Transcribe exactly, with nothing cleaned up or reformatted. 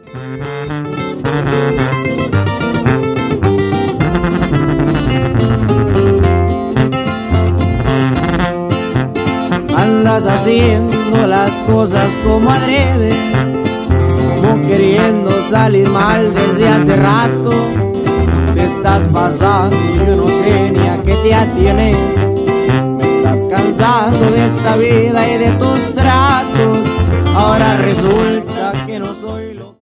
Andas haciendo las cosas como adrede, como queriendo salir mal desde hace rato. Te estás pasando y yo no sé ni a qué te atienes.